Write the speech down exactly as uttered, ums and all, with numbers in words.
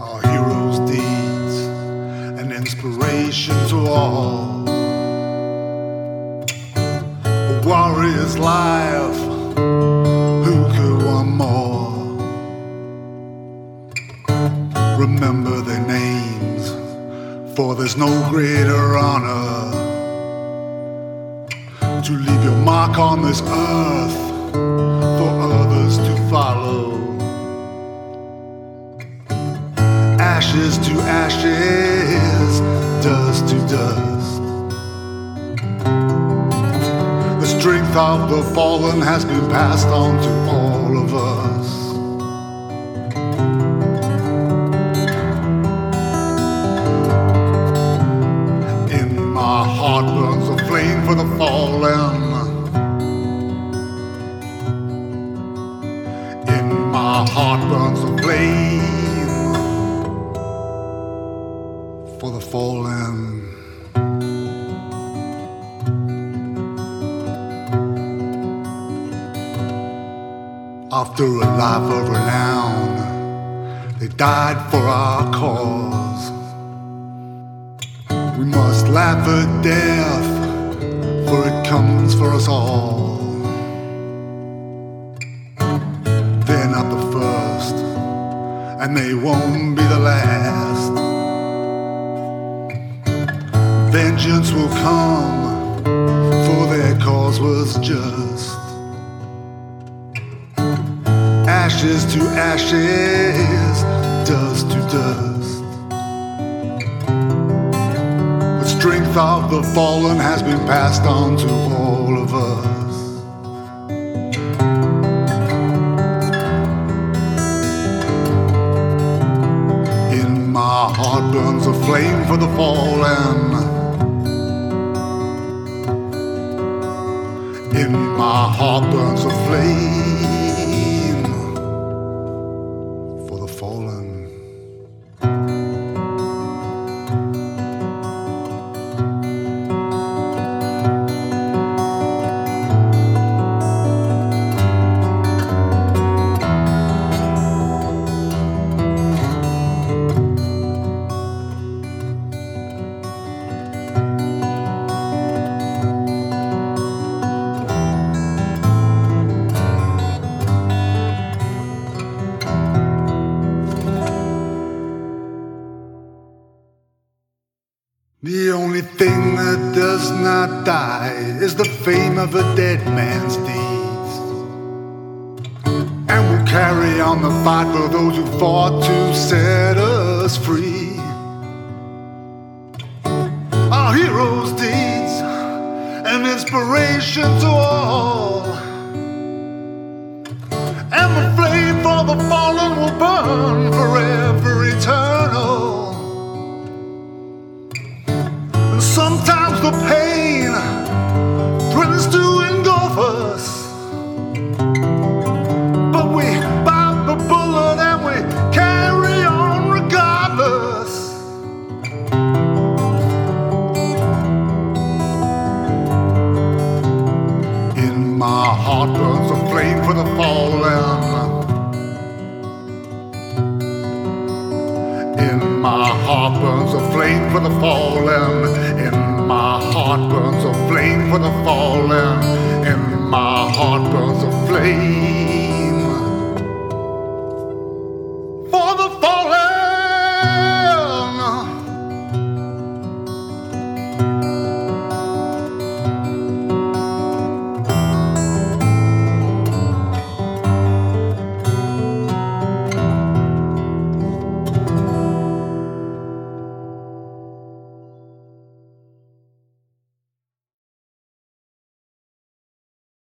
our heroes' deeds, an inspiration to all. A warrior's life, who could want more? Remember their names, for there's no greater honor to leave your mark on this earth for others to follow. Ashes to ashes, dust to dust. The strength of the fallen has been passed on to all of us. In my heart burns a flame for the fallen. In my heart burns a flame for the fallen. After a life of renown, they died for our cause. We must laugh at death, for it comes for us all. They're not the first, and they won't be the last. Vengeance will come, for their cause was just. Ashes to ashes, dust to dust. The strength of the fallen has been passed on to all of us. In my heart burns a flame for the fallen. In my heart burns a flame for the fallen. The only thing that does not die is the fame of a dead man's deeds. And we'll carry on the fight for those who fought to set us free. Our heroes' deeds, an inspiration to all. And the flame for the fallen will burn forever eternal. Sometimes the pain threatens to engulf us, but we bite the bullet and we carry on regardless. In my heart burns a flame for the fallen. In my heart burns a flame for the fallen. In my heart burns a flame for the fallen. In my heart burns a flame.